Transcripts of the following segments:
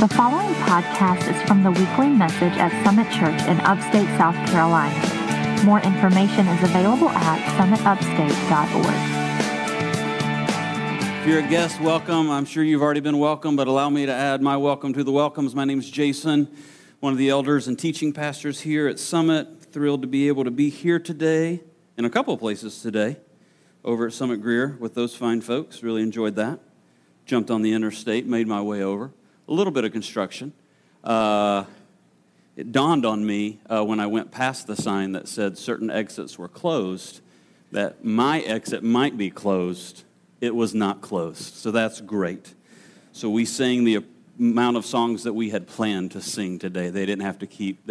The following podcast is from the weekly message at Summit Church in upstate South Carolina. More information is available at summitupstate.org. If you're a guest, welcome. I'm sure you've already been welcomed, but allow me to add my welcome to the welcomes. My name is Jason, one of the elders and teaching pastors here at Summit. Thrilled to be able to be here today, in a couple of places today, over at Summit Greer with those fine folks. Really enjoyed that. Jumped on the interstate, made my way over. A little bit of construction. It dawned on me when I went past the sign that said certain exits were closed, that my exit might be closed. It was not closed, so that's great. So we sang the amount of songs that we had planned to sing today. They didn't have to keep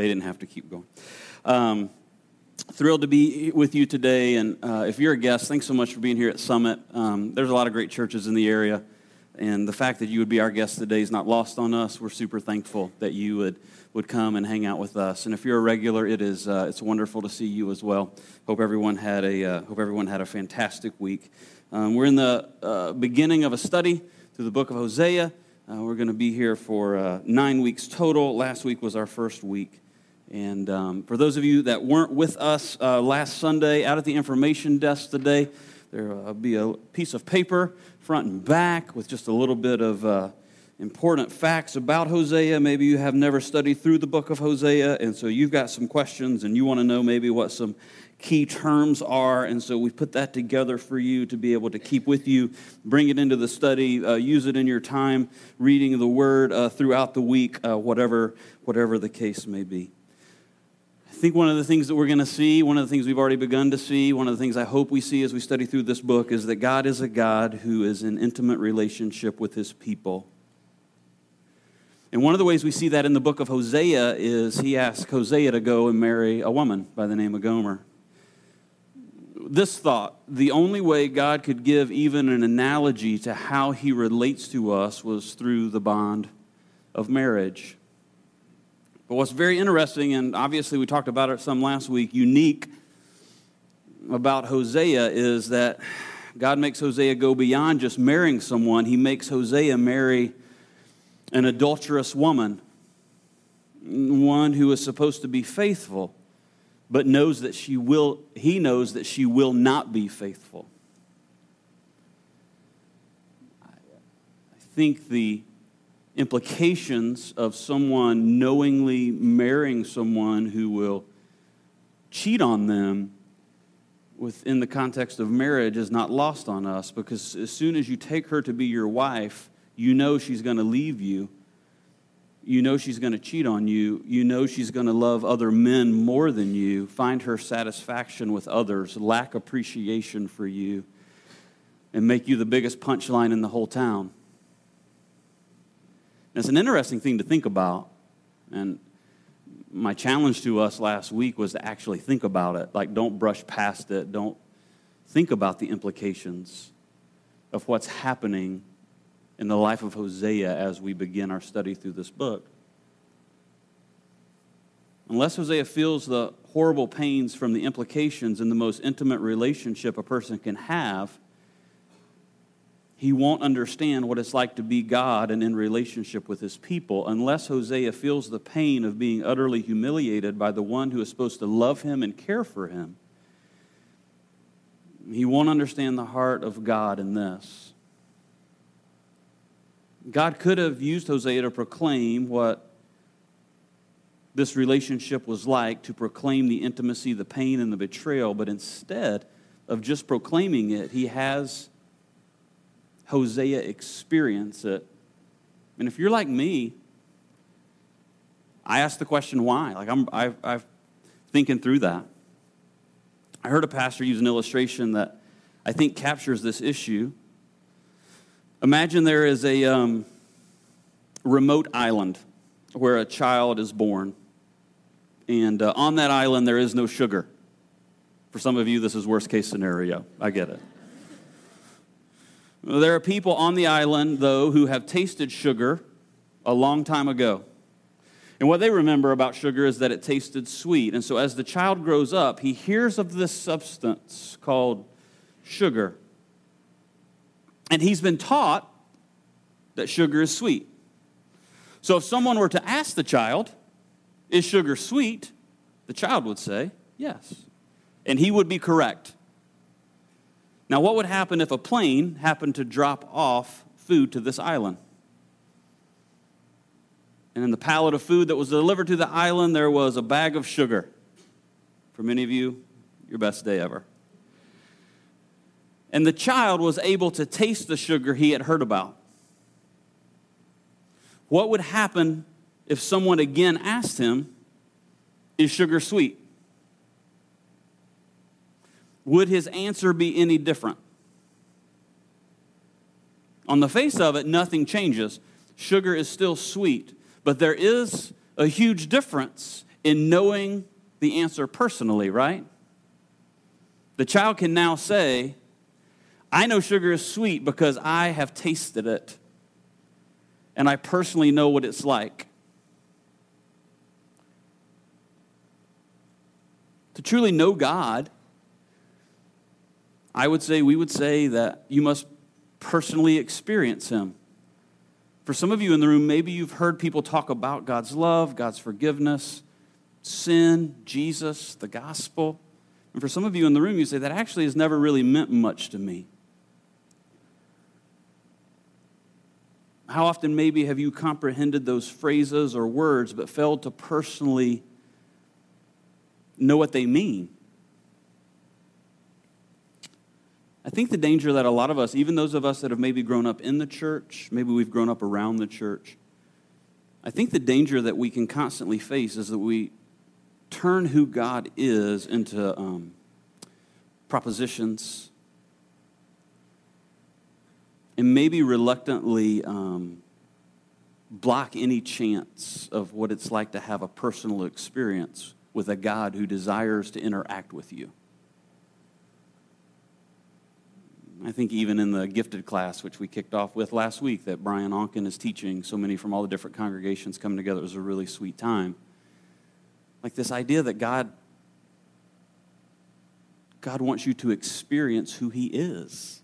going. Thrilled to be with you today, and if you're a guest, thanks so much for being here at Summit. There's a lot of great churches in the area, and the fact that you would be our guest today is not lost on us. We're super thankful that you would come and hang out with us. And if you're a regular, it's wonderful to see you as well. Hope everyone had a fantastic week. We're in the beginning of a study through the book of Hosea. We're going to be here for 9 weeks total. Last week was our first week. And for those of you that weren't with us last Sunday, out at the information desk today, there will be a piece of paper, front and back, with just a little bit of important facts about Hosea. Maybe you have never studied through the book of Hosea, and so you've got some questions, and you want to know maybe what some key terms are, and so we put that together for you to be able to keep with you, bring it into the study, use it in your time, reading the Word throughout the week, whatever the case may be. I think one of the things that we're going to see, one of the things we've already begun to see, one of the things I hope we see as we study through this book is that God is a God who is in intimate relationship with His people. And one of the ways we see that in the book of Hosea is He asked Hosea to go and marry a woman by the name of Gomer. This thought, the only way God could give even an analogy to how He relates to us was through the bond of marriage. But what's very interesting, and obviously we talked about it some last week, unique about Hosea is that God makes Hosea go beyond just marrying someone. He makes Hosea marry an adulterous woman, one who is supposed to be faithful, but he knows that she will not be faithful. I think the implications of someone knowingly marrying someone who will cheat on them within the context of marriage is not lost on us, because as soon as you take her to be your wife, you know she's going to leave you. You know she's going to cheat on you. You know she's going to love other men more than you, find her satisfaction with others, lack appreciation for you, and make you the biggest punchline in the whole town. It's an interesting thing to think about, and my challenge to us last week was to actually think about it. Like, don't brush past it. Don't think about the implications of what's happening in the life of Hosea as we begin our study through this book. Unless Hosea feels the horrible pains from the implications in the most intimate relationship a person can have, he won't understand what it's like to be God and in relationship with His people. Unless Hosea feels the pain of being utterly humiliated by the one who is supposed to love him and care for him, he won't understand the heart of God in this. God could have used Hosea to proclaim what this relationship was like, to proclaim the intimacy, the pain, and the betrayal, but instead of just proclaiming it, He has Hosea experience it. And if you're like me, I ask the question why. Like I'm thinking through that. I heard a pastor use an illustration that I think captures this issue. Imagine there is a remote island where a child is born, and on that island there is no sugar. For some of you, this is worst case scenario. I get it. There are people on the island, though, who have tasted sugar a long time ago. And what they remember about sugar is that it tasted sweet. And so as the child grows up, he hears of this substance called sugar. And he's been taught that sugar is sweet. So if someone were to ask the child, is sugar sweet? The child would say, yes. And he would be correct. Now, what would happen if a plane happened to drop off food to this island? And in the pallet of food that was delivered to the island, there was a bag of sugar. For many of you, your best day ever. And the child was able to taste the sugar he had heard about. What would happen if someone again asked him, is sugar sweet? Would his answer be any different? On the face of it, nothing changes. Sugar is still sweet. But there is a huge difference in knowing the answer personally, right? The child can now say, I know sugar is sweet because I have tasted it. And I personally know what it's like. To truly know God, we would say that you must personally experience Him. For some of you in the room, maybe you've heard people talk about God's love, God's forgiveness, sin, Jesus, the gospel. And for some of you in the room, you say, that actually has never really meant much to me. How often maybe have you comprehended those phrases or words but failed to personally know what they mean? I think the danger that a lot of us, even those of us that have maybe grown up in the church, maybe we've grown up around the church, I think the danger that we can constantly face is that we turn who God is into propositions and maybe reluctantly block any chance of what it's like to have a personal experience with a God who desires to interact with you. I think even in the gifted class, which we kicked off with last week, that Brian Onken is teaching, so many from all the different congregations coming together, it was a really sweet time. Like this idea that God wants you to experience who He is.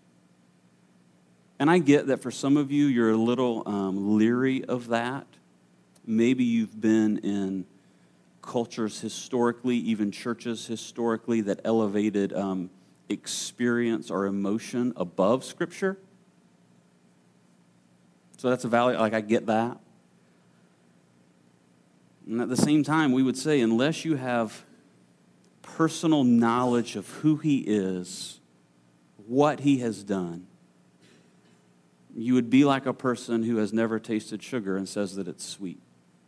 And I get that for some of you, you're a little leery of that. Maybe you've been in cultures historically, even churches historically, that elevated experience or emotion above Scripture. So that's a value, I get that. And at the same time, we would say, unless you have personal knowledge of who He is, what He has done, you would be like a person who has never tasted sugar and says that it's sweet.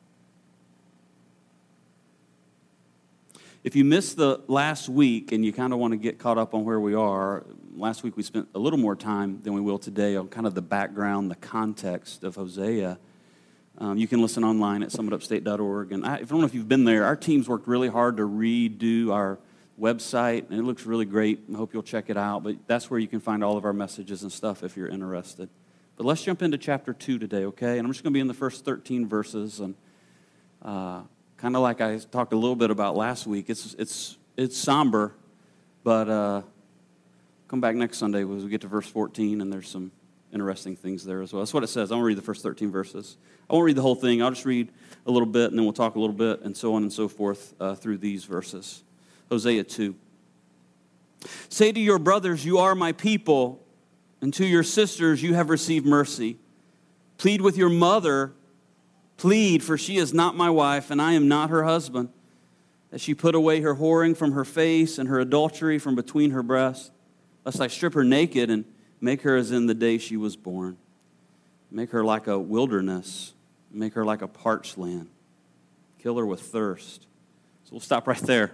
If you missed the last week and you kind of want to get caught up on where we are, last week we spent a little more time than we will today on kind of the background, the context of Hosea. You can listen online at summitupstate.org. And I don't know if you've been there, our team's worked really hard to redo our website, and it looks really great. I hope you'll check it out. But that's where you can find all of our messages and stuff if you're interested. But let's jump into chapter 2 today, okay? And I'm just going to be in the first 13 verses. And kind of like I talked a little bit about last week, it's somber, but come back next Sunday as we get to verse 14, and there's some interesting things there as well. That's what it says. I'm going to read the first 13 verses. I won't read the whole thing. I'll just read a little bit, and then we'll talk a little bit, and so on and so forth through these verses. Hosea 2. Say to your brothers, you are my people, and to your sisters, you have received mercy. Plead with your mother. Plead, for she is not my wife, and I am not her husband, that she put away her whoring from her face and her adultery from between her breasts, lest I strip her naked and make her as in the day she was born. Make her like a wilderness, make her like a parched land, kill her with thirst. So we'll stop right there.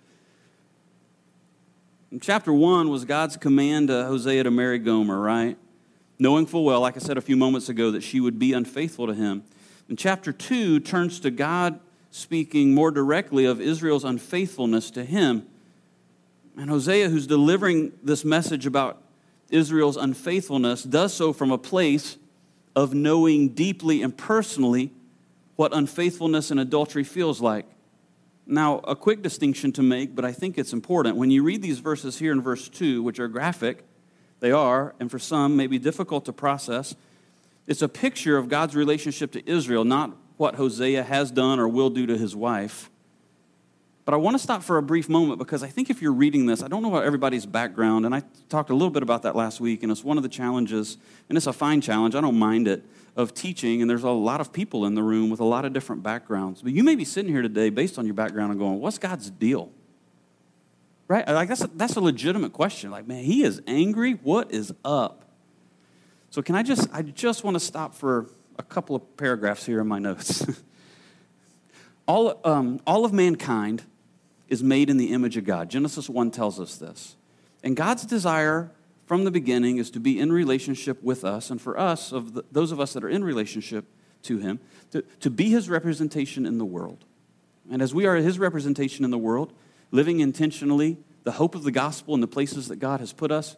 In chapter 1 was God's command to Hosea to marry Gomer, right? Knowing full well, like I said a few moments ago, that she would be unfaithful to him. And chapter 2 turns to God speaking more directly of Israel's unfaithfulness to him. And Hosea, who's delivering this message about Israel's unfaithfulness, does so from a place of knowing deeply and personally what unfaithfulness and adultery feels like. Now, a quick distinction to make, but I think it's important. When you read these verses here in verse 2, which are graphic, they are, and for some may be difficult to process, It's a picture of God's relationship to Israel, not what Hosea has done or will do to his wife. But I want to stop for a brief moment because I think if you're reading this, I don't know about everybody's background, and I talked a little bit about that last week, and it's one of the challenges, and it's a fine challenge, I don't mind it, of teaching, and there's a lot of people in the room with a lot of different backgrounds. But you may be sitting here today based on your background and going, what's God's deal? Right? Like that's a legitimate question. Like, man, he is angry. What is up? So I just want to stop for a couple of paragraphs here in my notes. All of mankind is made in the image of God. Genesis 1 tells us this. And God's desire from the beginning is to be in relationship with us, and for us, those of us that are in relationship to him, to be his representation in the world. And as we are his representation in the world, living intentionally, the hope of the gospel in the places that God has put us,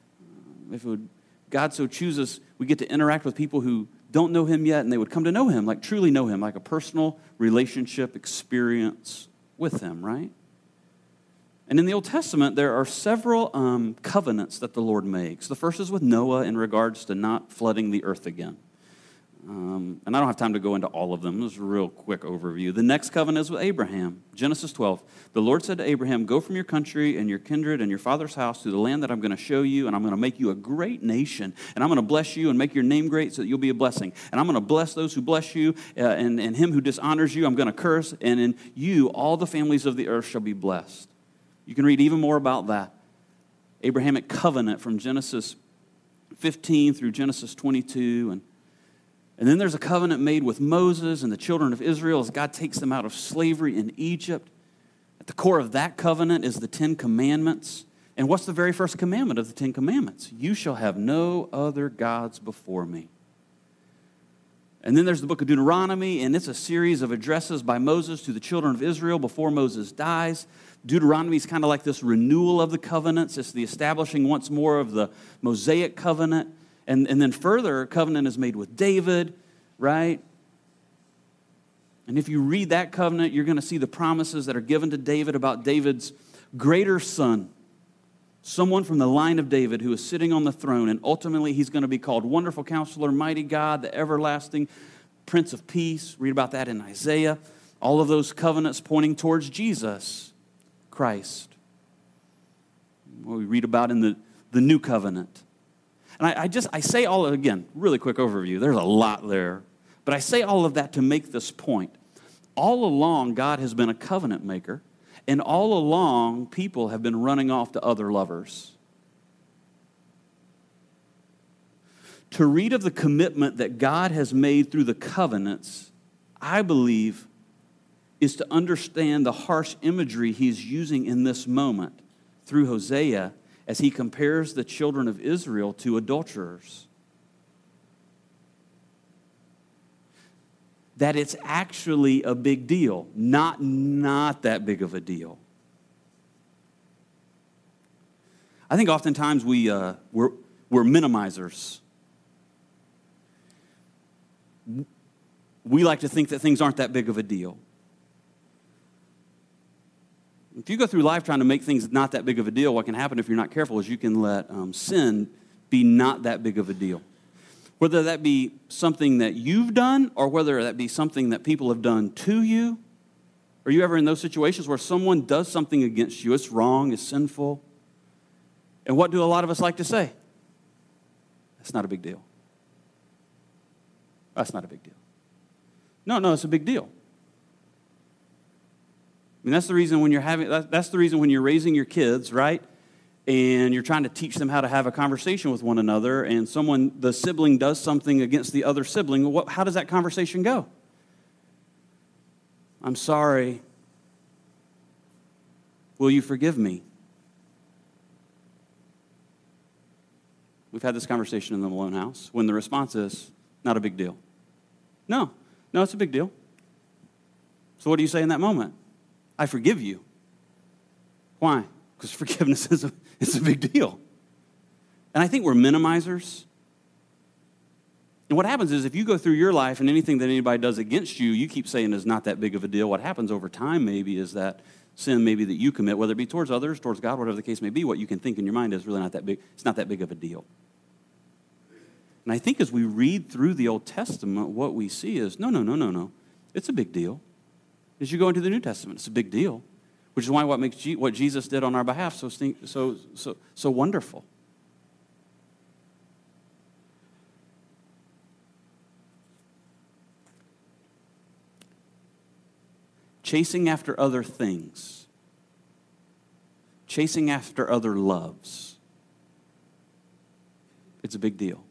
God so chooses, we get to interact with people who don't know him yet, and they would come to know him, like truly know him, like a personal relationship experience with him, right? And in the Old Testament, there are several covenants that the Lord makes. The first is with Noah in regards to not flooding the earth again. And I don't have time to go into all of them. This is a real quick overview. The next covenant is with Abraham. Genesis 12. The Lord said to Abraham, go from your country and your kindred and your father's house to the land that I'm going to show you, and I'm going to make you a great nation, and I'm going to bless you and make your name great so that you'll be a blessing. And I'm going to bless those who bless you, and him who dishonors you I'm going to curse, and in you all the families of the earth shall be blessed. You can read even more about that. Abrahamic covenant from Genesis 15 through Genesis 22, and then there's a covenant made with Moses and the children of Israel as God takes them out of slavery in Egypt. At the core of that covenant is the 10 Commandments. And what's the very first commandment of the 10 Commandments? You shall have no other gods before me. And then there's the book of Deuteronomy, and it's a series of addresses by Moses to the children of Israel before Moses dies. Deuteronomy is kind of like this renewal of the covenants. It's the establishing once more of the Mosaic covenant. And then further, a covenant is made with David, right? And if you read that covenant, you're going to see the promises that are given to David about David's greater son, someone from the line of David who is sitting on the throne, and ultimately he's going to be called Wonderful Counselor, Mighty God, the Everlasting Prince of Peace. Read about that in Isaiah. All of those covenants pointing towards Jesus Christ. What we read about in the New Covenant. And I say all, again, really quick overview. There's a lot there. But I say all of that to make this point. All along, God has been a covenant maker. And all along, people have been running off to other lovers. To read of the commitment that God has made through the covenants, I believe, is to understand the harsh imagery he's using in this moment through Hosea as he compares the children of Israel to adulterers. That it's actually a big deal, not that big of a deal. I think oftentimes we're minimizers. We like to think that things aren't that big of a deal. If you go through life trying to make things not that big of a deal, what can happen if you're not careful is you can let sin be not that big of a deal. Whether that be something that you've done or whether that be something that people have done to you. Are you ever in those situations where someone does something against you? It's wrong, it's sinful. And what do a lot of us like to say? That's not a big deal. That's not a big deal. No, it's a big deal. I mean, that's the reason when you're raising your kids, right? And you're trying to teach them how to have a conversation with one another, and the sibling does something against the other sibling. How does that conversation go? I'm sorry. Will you forgive me? We've had this conversation in the Malone house when the response is, not a big deal. No, it's a big deal. So what do you say in that moment? I forgive you. Why? Because forgiveness is a big deal. And I think we're minimizers. And what happens is if you go through your life and anything that anybody does against you, you keep saying is not that big of a deal. What happens over time maybe is that sin maybe that you commit, whether it be towards others, towards God, whatever the case may be, what you can think in your mind is really not that big. It's not that big of a deal. And I think as we read through the Old Testament, what we see is, no. It's a big deal. As you go into the New Testament, it's a big deal, which is why what makes what Jesus did on our behalf so wonderful. Chasing after other things, chasing after other loves, it's a big deal.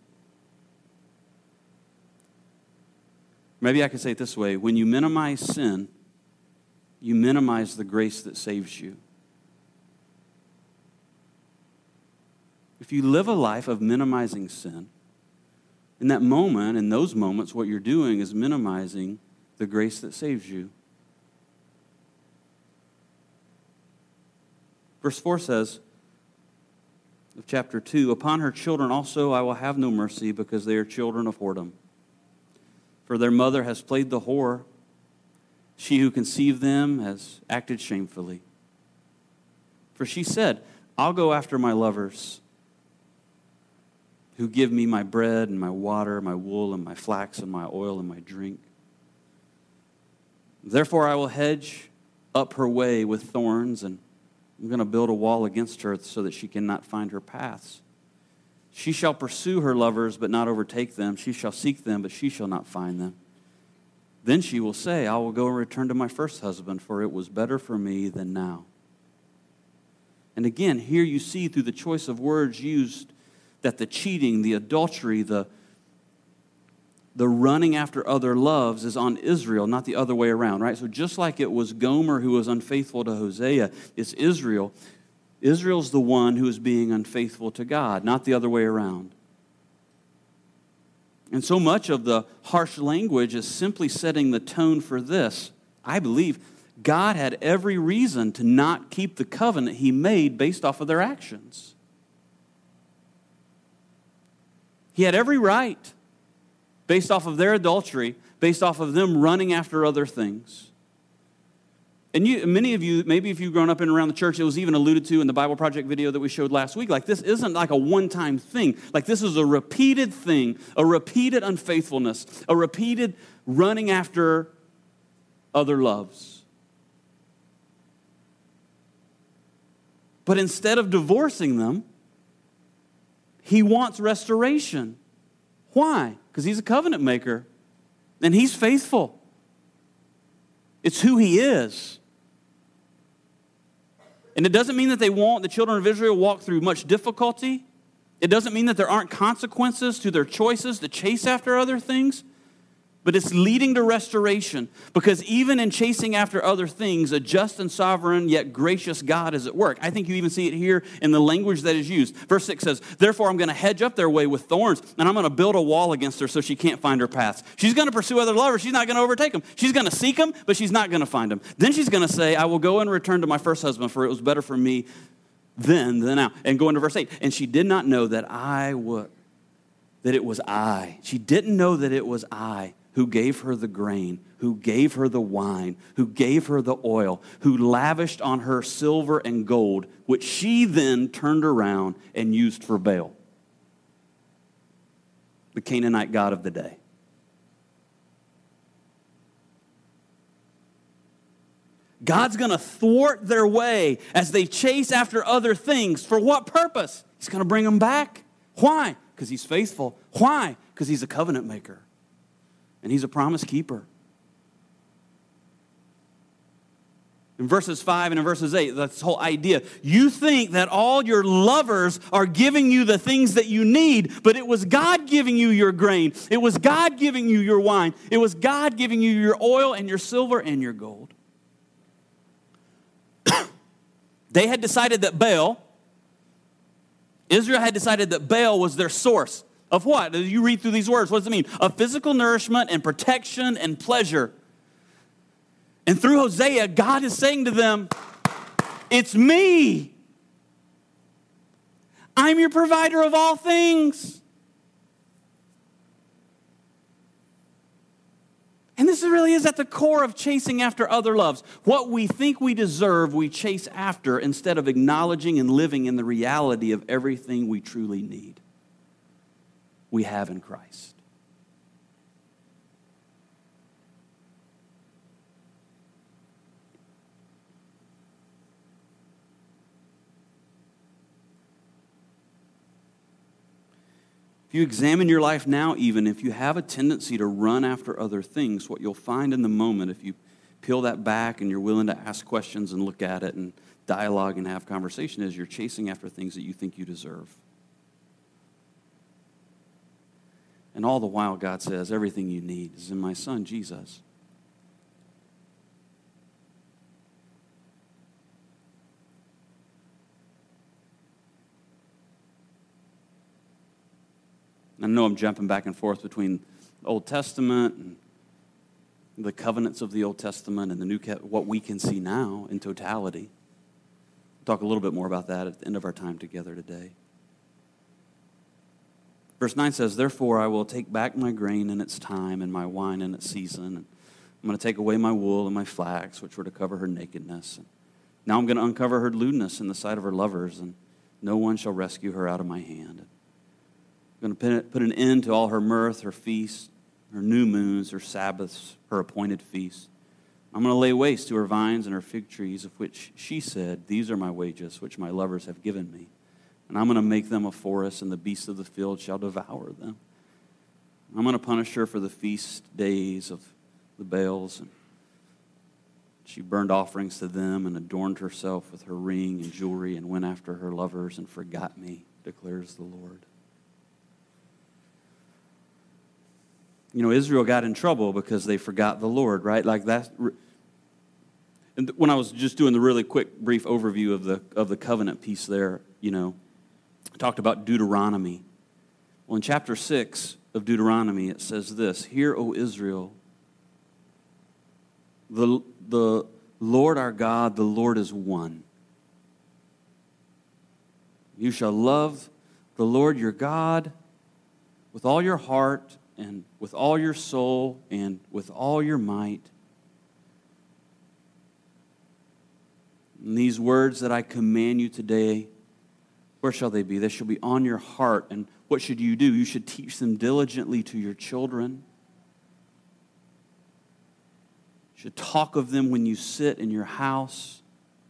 Maybe I could say it this way: when you minimize sin, you minimize the grace that saves you. If you live a life of minimizing sin, in that moment, in those moments, what you're doing is minimizing the grace that saves you. Verse 4 says, of chapter 2, upon her children also I will have no mercy, because they are children of whoredom. For their mother has played the whore. She who conceived them has acted shamefully. For she said, I'll go after my lovers, who give me my bread and my water, my wool and my flax and my oil and my drink. Therefore I will hedge up her way with thorns, and I'm going to build a wall against her so that she cannot find her paths. She shall pursue her lovers, but not overtake them. She shall seek them, but she shall not find them. Then she will say, I will go and return to my first husband, for it was better for me than now. And again, here you see through the choice of words used that the cheating, the adultery, the running after other loves is on Israel, not the other way around, right? So just like it was Gomer who was unfaithful to Hosea, it's Israel. Israel's the one who is being unfaithful to God, not the other way around. And so much of the harsh language is simply setting the tone for this. I believe God had every reason to not keep the covenant he made based off of their actions. He had every right, based off of their adultery, based off of them running after other things. And many of you, maybe if you've grown up in and around the church, it was even alluded to in the Bible Project video that we showed last week. Like, this isn't like a one-time thing. Like, this is a repeated thing, a repeated unfaithfulness, a repeated running after other loves. But instead of divorcing them, he wants restoration. Why? Because he's a covenant maker, and he's faithful. It's who he is. And it doesn't mean that the children of Israel walk through much difficulty. It doesn't mean that there aren't consequences to their choices to chase after other things. But it's leading to restoration, because even in chasing after other things, a just and sovereign yet gracious God is at work. I think you even see it here in the language that is used. Verse 6 says, therefore I'm going to hedge up their way with thorns, and I'm going to build a wall against her so she can't find her paths. She's going to pursue other lovers. She's not going to overtake them. She's going to seek them, but she's not going to find them. Then she's going to say, I will go and return to my first husband, for it was better for me then than now. And go into verse 8. And she did not know that it was I. She didn't know that it was I who gave her the grain, who gave her the wine, who gave her the oil, who lavished on her silver and gold, which she then turned around and used for Baal, the Canaanite god of the day. God's going to thwart their way as they chase after other things. For what purpose? He's going to bring them back. Why? Because he's faithful. Why? Because he's a covenant maker. And he's a promise keeper. In verses 5 and in verses 8, that's this whole idea. You think that all your lovers are giving you the things that you need, but it was God giving you your grain. It was God giving you your wine. It was God giving you your oil and your silver and your gold. They had decided that Israel had decided that Baal was their source. Of what? You read through these words. What does it mean? Of physical nourishment and protection and pleasure. And through Hosea, God is saying to them, it's me. I'm your provider of all things. And this really is at the core of chasing after other loves. What we think we deserve, we chase after instead of acknowledging and living in the reality of everything we truly need. we have in Christ. If you examine your life now, even if you have a tendency to run after other things, what you'll find in the moment, if you peel that back and you're willing to ask questions and look at it and dialogue and have conversation, is you're chasing after things that you think you deserve. And all the while, God says, everything you need is in my Son, Jesus. I know I'm jumping back and forth between the Old Testament and the covenants of the Old Testament and the New, what we can see now in totality. We'll talk a little bit more about that at the end of our time together today. Verse 9 says, therefore I will take back my grain in its time and my wine in its season. And I'm going to take away my wool and my flax, which were to cover her nakedness. And now I'm going to uncover her lewdness in the sight of her lovers, and no one shall rescue her out of my hand. I'm going to put an end to all her mirth, her feasts, her new moons, her Sabbaths, her appointed feasts. I'm going to lay waste to her vines and her fig trees, of which she said, these are my wages, which my lovers have given me. And I'm going to make them a forest, and the beasts of the field shall devour them. I'm going to punish her for the feast days of the Baals. And she burned offerings to them and adorned herself with her ring and jewelry and went after her lovers and forgot me, declares the Lord. You know, Israel got in trouble because they forgot the Lord, right? Like that. And when I was just doing the really quick, brief overview of the covenant piece there, you know, I talked about Deuteronomy. Well, in chapter 6 of Deuteronomy, it says this: hear, O Israel, the Lord our God, the Lord is one. You shall love the Lord your God with all your heart and with all your soul and with all your might. And these words that I command you today, where shall they be? They shall be on your heart. And what should you do? You should teach them diligently to your children. You should talk of them when you sit in your house,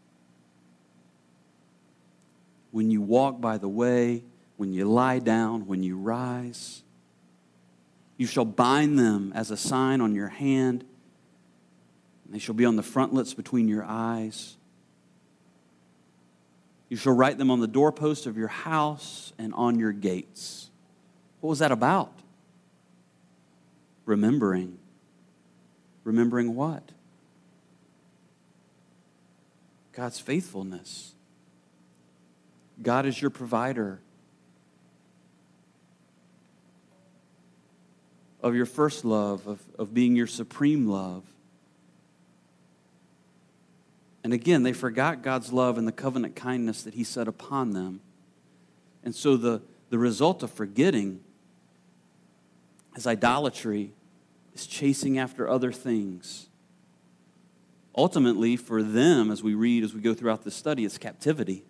when you walk by the way, when you lie down, when you rise. You shall bind them as a sign on your hand, and they shall be on the frontlets between your eyes. You shall write them on the doorpost of your house and on your gates. What was that about? Remembering. Remembering what? God's faithfulness. God is your provider of your first love, of being your supreme love. And again, they forgot God's love and the covenant kindness that he set upon them. And so the result of forgetting is idolatry, is chasing after other things. Ultimately, for them, as we go throughout this study, it's captivity.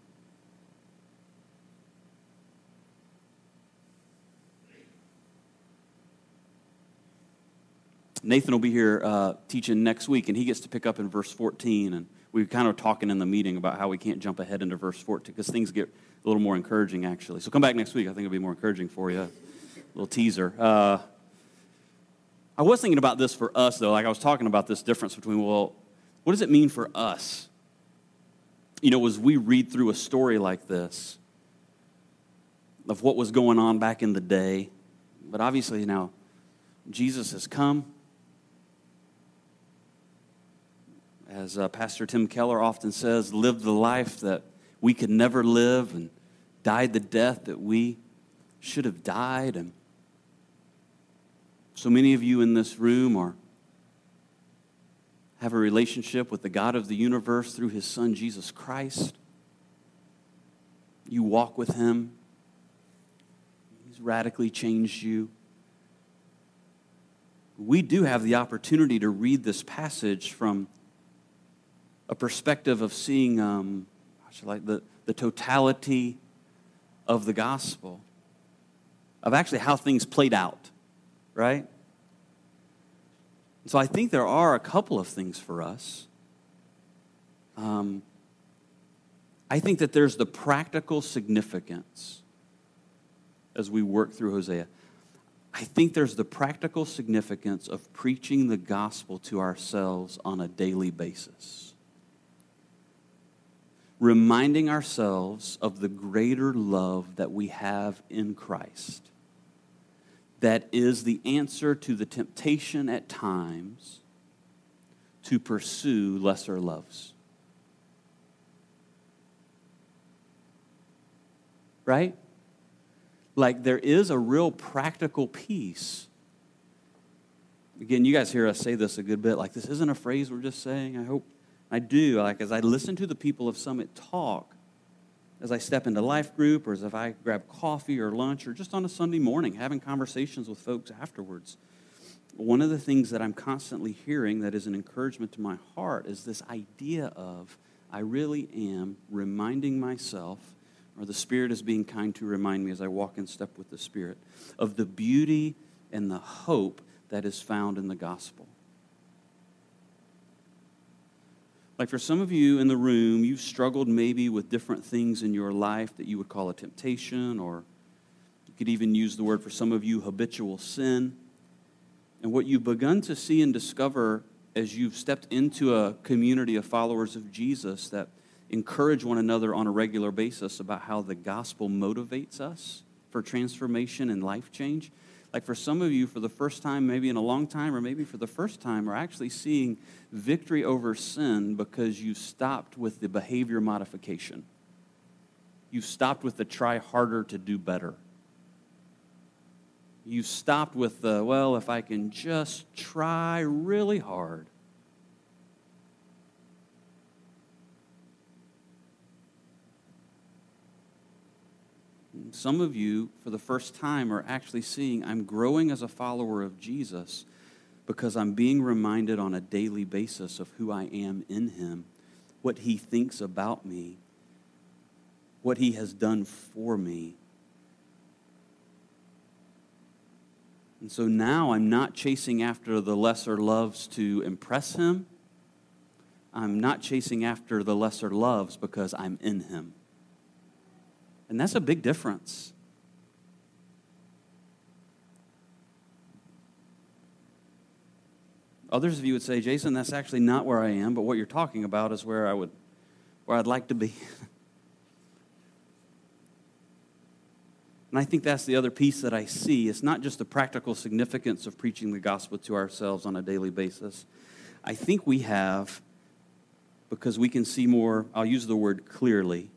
Nathan will be here teaching next week, and he gets to pick up in verse 14. And we were kind of talking in the meeting about how we can't jump ahead into verse 14 because things get a little more encouraging, actually. So come back next week. I think it'll be more encouraging for you. A little teaser. I was thinking about this for us, though. Like I was talking about this difference between, well, what does it mean for us? You know, as we read through a story like this of what was going on back in the day, but obviously now Jesus has come. As Pastor Tim Keller often says, lived the life that we could never live and died the death that we should have died. And so many of you in this room have a relationship with the God of the universe through his Son, Jesus Christ. You walk with him. He's radically changed you. We do have the opportunity to read this passage from a perspective of seeing the totality of the gospel. of actually how things played out, right? So I think there are a couple of things for us. I think that there's the practical significance as we work through Hosea. I think there's the practical significance of preaching the gospel to ourselves on a daily basis. Reminding ourselves of the greater love that we have in Christ. That is the answer to the temptation at times to pursue lesser loves. Right? Like there is a real practical piece. Again, you guys hear us say this a good bit. Like this isn't a phrase we're just saying. I hope I do. Like as I listen to the people of Summit talk, as I step into life group or as if I grab coffee or lunch or just on a Sunday morning having conversations with folks afterwards, one of the things that I'm constantly hearing that is an encouragement to my heart is this idea of I really am reminding myself, or the Spirit is being kind to remind me as I walk in step with the Spirit, of the beauty and the hope that is found in the gospel. Like for some of you in the room, you've struggled maybe with different things in your life that you would call a temptation, or you could even use the word for some of you, habitual sin. And what you've begun to see and discover as you've stepped into a community of followers of Jesus that encourage one another on a regular basis about how the gospel motivates us for transformation and life change. Like for some of you, for the first time, maybe in a long time, or maybe for the first time, are actually seeing victory over sin because you stopped with the behavior modification. You stopped with the try harder to do better. You stopped with the, well, if I can just try really hard. Some of you, for the first time, are actually seeing I'm growing as a follower of Jesus because I'm being reminded on a daily basis of who I am in Him, what He thinks about me, what He has done for me. And so now I'm not chasing after the lesser loves to impress Him. I'm not chasing after the lesser loves because I'm in Him. And that's a big difference. Others of you would say, Jason, that's actually not where I am, but what you're talking about is where I'd like to be. And I think that's the other piece that I see. It's not just the practical significance of preaching the gospel to ourselves on a daily basis. I think we have, because we can see more, I'll use the word clearly,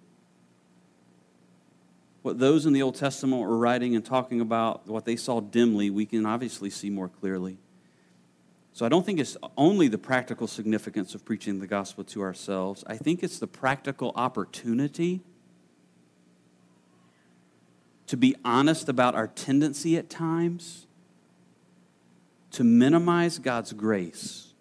what those in the Old Testament were writing and talking about, what they saw dimly, we can obviously see more clearly. So I don't think it's only the practical significance of preaching the gospel to ourselves. I think it's the practical opportunity to be honest about our tendency at times to minimize God's grace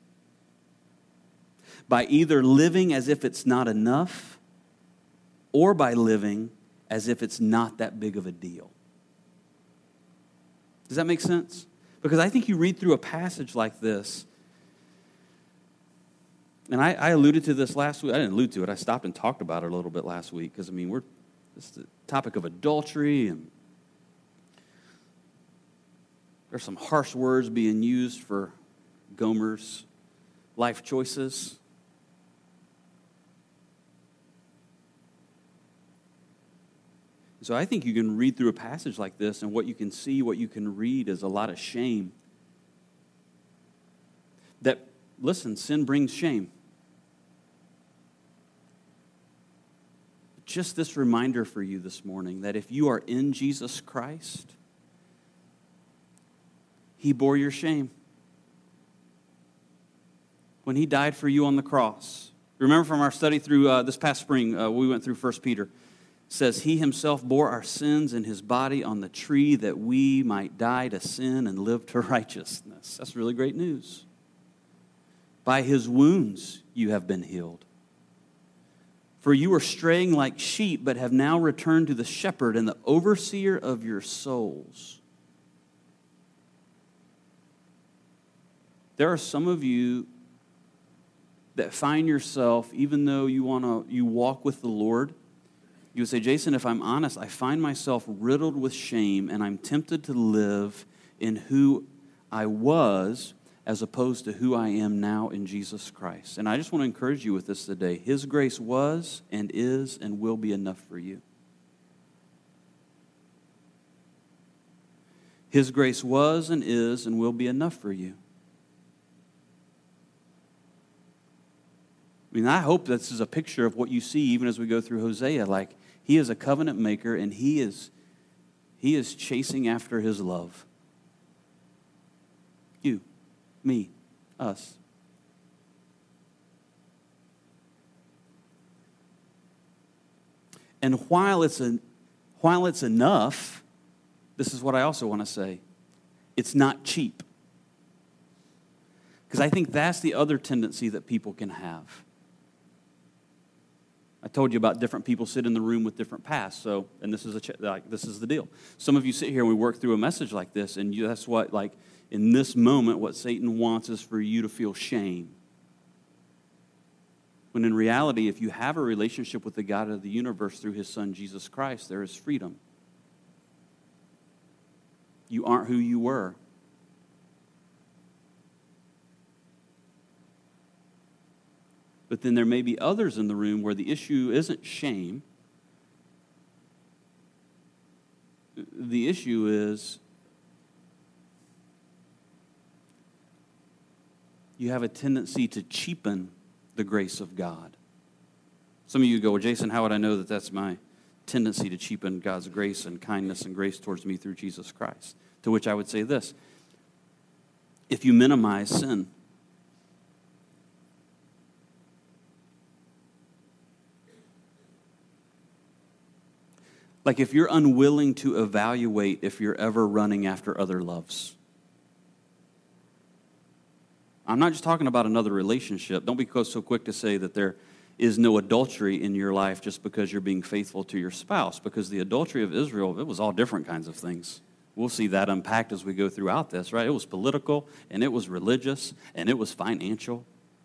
by either living as if it's not enough or by living as if it's not that big of a deal. Does that make sense? Because I think you read through a passage like this, and I alluded to this last week. I didn't allude to it. I stopped and talked about it a little bit last week because, this is the topic of adultery, and there's some harsh words being used for Gomer's life choices. So I think you can read through a passage like this, and what you can see, what you can read is a lot of shame. That, listen, sin brings shame. Just this reminder for you this morning that if you are in Jesus Christ, He bore your shame. When He died for you on the cross. Remember from our study through this past spring, we went through 1 Peter. Says He Himself bore our sins in His body on the tree that we might die to sin and live to righteousness. That's really great news. By His wounds you have been healed. For you were straying like sheep, but have now returned to the shepherd and the overseer of your souls. There are some of you that find yourself, even though you walk with the Lord, you would say, Jason, if I'm honest, I find myself riddled with shame, and I'm tempted to live in who I was as opposed to who I am now in Jesus Christ. And I just want to encourage you with this today. His grace was and is and will be enough for you. His grace was and is and will be enough for you. I mean, I hope this is a picture of what you see even as we go through Hosea. Like, he is a covenant maker, and he is chasing after his love. You, me, us. And while it's enough, this is what I also want to say. It's not cheap. Because I think that's the other tendency that people can have. I told you about different people sit in the room with different pasts. So, and this is the deal. Some of you sit here and we work through a message like this, and that's what, like, in this moment, what Satan wants is for you to feel shame. When in reality, if you have a relationship with the God of the universe through his Son, Jesus Christ, there is freedom. You aren't who you were. But then there may be others in the room where the issue isn't shame. The issue is you have a tendency to cheapen the grace of God. Some of you go, well, Jason, how would I know that that's my tendency to cheapen God's grace and kindness and grace towards me through Jesus Christ? To which I would say this: if you minimize sin, like if you're unwilling to evaluate if you're ever running after other loves. I'm not just talking about another relationship. Don't be so quick to say that there is no adultery in your life just because you're being faithful to your spouse, because the adultery of Israel, it was all different kinds of things. We'll see that unpacked as we go throughout this, right? It was political, and it was religious, and it was financial.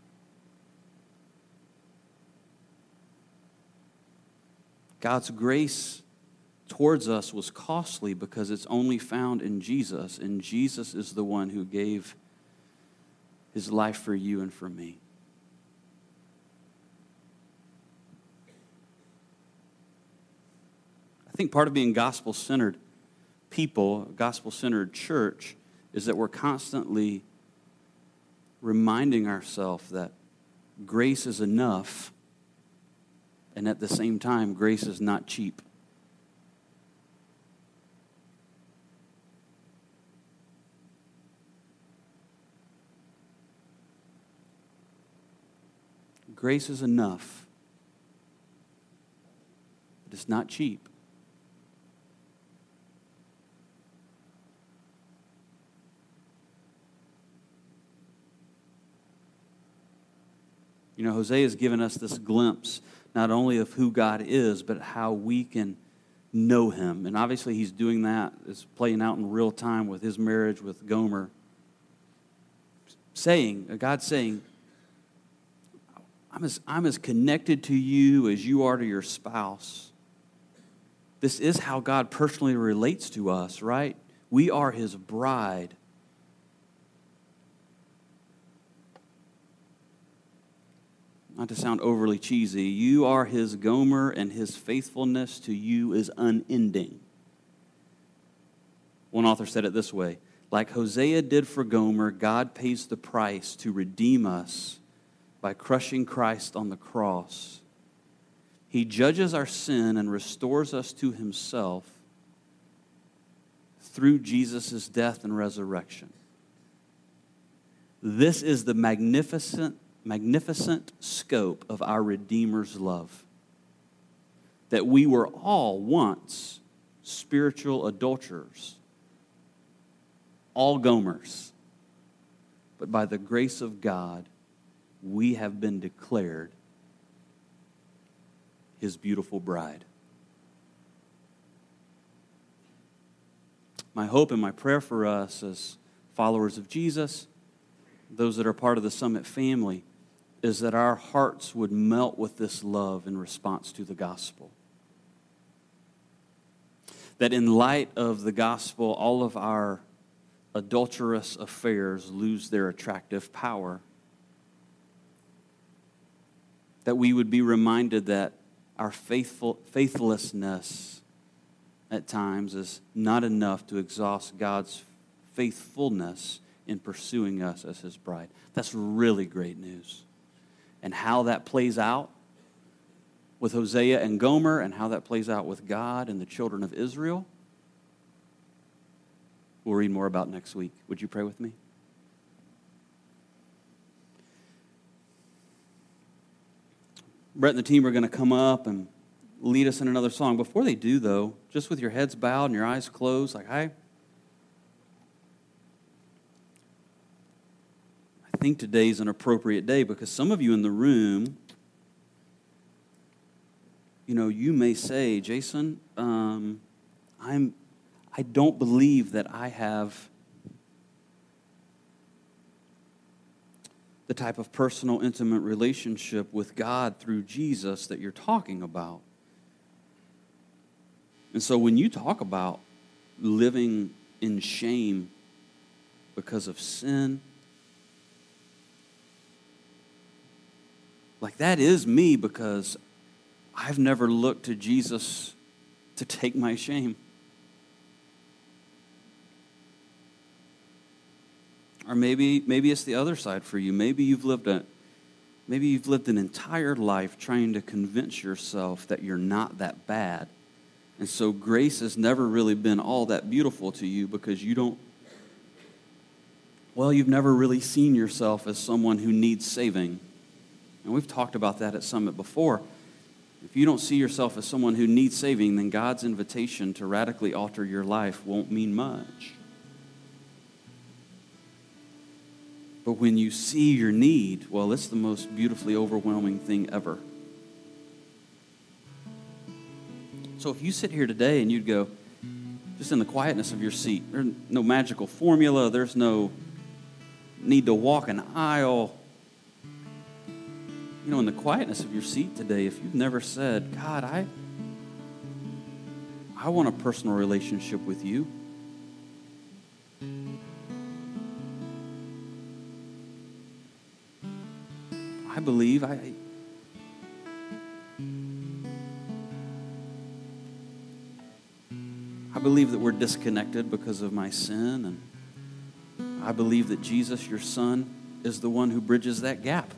God's grace towards us was costly because it's only found in Jesus, and Jesus is the one who gave his life for you and for me. I think part of being gospel-centered people, a gospel-centered church, is that we're constantly reminding ourselves that grace is enough, and at the same time, grace is not cheap. Grace is enough, but it's not cheap. You know, Hosea has given us this glimpse not only of who God is, but how we can know him. And obviously he's doing that. It's playing out in real time with his marriage with Gomer. God saying, I'm as connected to you as you are to your spouse. This is how God personally relates to us, right? We are his bride. Not to sound overly cheesy, you are his Gomer, and his faithfulness to you is unending. One author said it this way: like Hosea did for Gomer, God pays the price to redeem us by crushing Christ on the cross. He judges our sin and restores us to himself through Jesus' death and resurrection. This is the magnificent scope of our Redeemer's love. That we were all once spiritual adulterers, all Gomers, but by the grace of God, we have been declared his beautiful bride. My hope and my prayer for us as followers of Jesus, those that are part of the Summit family, is that our hearts would melt with this love in response to the gospel. That in light of the gospel, all of our adulterous affairs lose their attractive power. That we would be reminded that our faithlessness at times is not enough to exhaust God's faithfulness in pursuing us as his bride. That's really great news. And how that plays out with Hosea and Gomer, and how that plays out with God and the children of Israel, we'll read more about next week. Would you pray with me? Brett and the team are going to come up and lead us in another song. Before they do, though, just with your heads bowed and your eyes closed, I think today's an appropriate day because some of you in the room, you may say, Jason, I don't believe that I have the type of personal, intimate relationship with God through Jesus that you're talking about. And so when you talk about living in shame because of sin, that is me because I've never looked to Jesus to take my shame. Or maybe it's the other side for you. Maybe you've lived an entire life trying to convince yourself that you're not that bad. And so grace has never really been all that beautiful to you because you've never really seen yourself as someone who needs saving. And we've talked about that at Summit before. If you don't see yourself as someone who needs saving, then God's invitation to radically alter your life won't mean much. But when you see your need, well, it's the most beautifully overwhelming thing ever. So if you sit here today and you'd go, just in the quietness of your seat, there's no magical formula, there's no need to walk an aisle. In the quietness of your seat today, if you've never said, God, I want a personal relationship with you. I believe I believe that we're disconnected because of my sin, and I believe that Jesus, your Son, is the one who bridges that gap.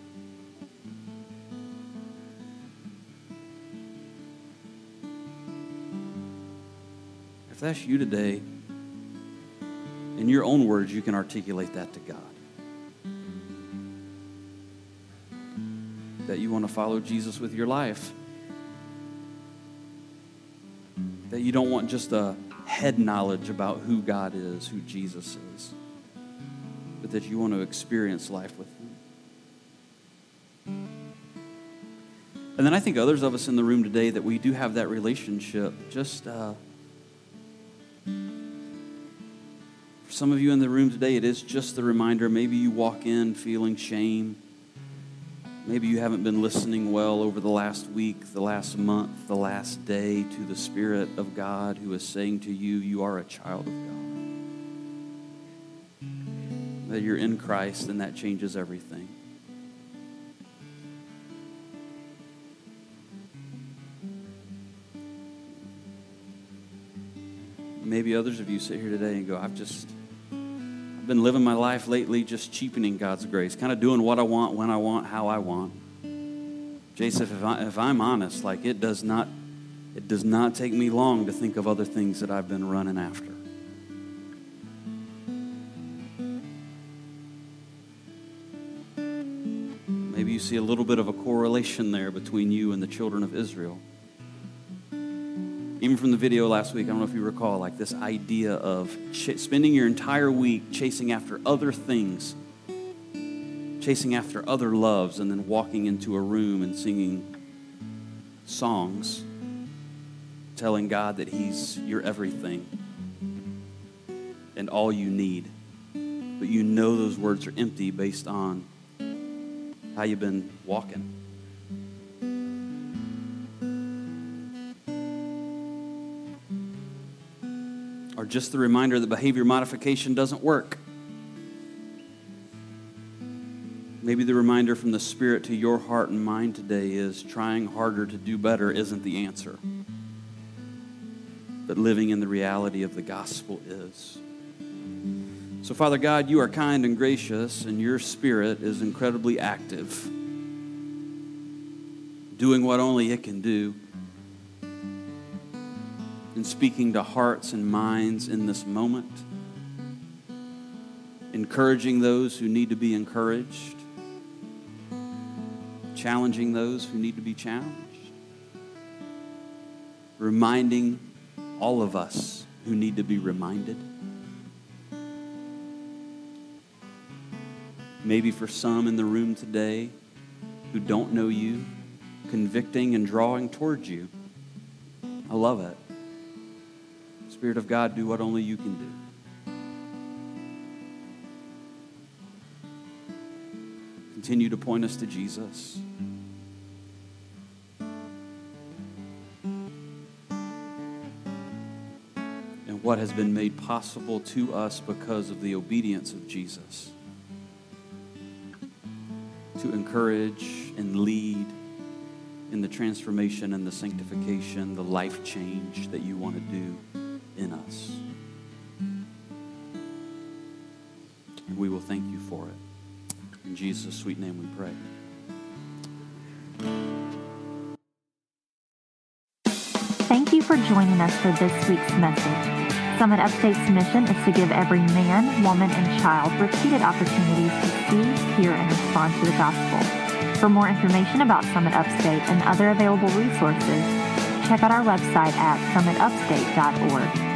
If that's you today, in your own words, you can articulate that to God. That you want to follow Jesus with your life. That you don't want just a head knowledge about who God is, who Jesus is, but that you want to experience life with him. And then I think others of us in the room today that we do have that relationship. For some of you in the room today, it is just the reminder. Maybe you walk in feeling shame. Maybe you haven't been listening well over the last week, the last month, the last day to the Spirit of God who is saying to you, you are a child of God. That you're in Christ and that changes everything. Maybe others of you sit here today and go, I've been living my life lately just cheapening God's grace, kind of doing what I want, when I want, how I want. Jason, if I'm honest, it does not take me long to think of other things that I've been running after. Maybe you see a little bit of a correlation there between you and the children of Israel. Even from the video last week, I don't know if you recall, this idea of spending your entire week chasing after other things, chasing after other loves, and then walking into a room and singing songs telling God that he's your everything and all you need. But you know those words are empty based on how you've been walking. Or just the reminder that behavior modification doesn't work. Maybe the reminder from the Spirit to your heart and mind today is trying harder to do better isn't the answer. But living in the reality of the gospel is. So, Father God, you are kind and gracious, and your Spirit is incredibly active, doing what only it can do, and speaking to hearts and minds in this moment, encouraging those who need to be encouraged, challenging those who need to be challenged, reminding all of us who need to be reminded. Maybe for some in the room today who don't know you, convicting and drawing towards you. I love it. Spirit of God, do what only you can do. Continue to point us to Jesus. And what has been made possible to us because of the obedience of Jesus. To encourage and lead in the transformation and the sanctification, the life change that you want to do in us. And we will thank you for it. In Jesus' sweet name we pray. Thank you for joining us for this week's message. Summit Upstate's mission is to give every man, woman, and child repeated opportunities to see, hear, and respond to the gospel. For more information about Summit Upstate and other available resources, check out our website at summitupstate.org.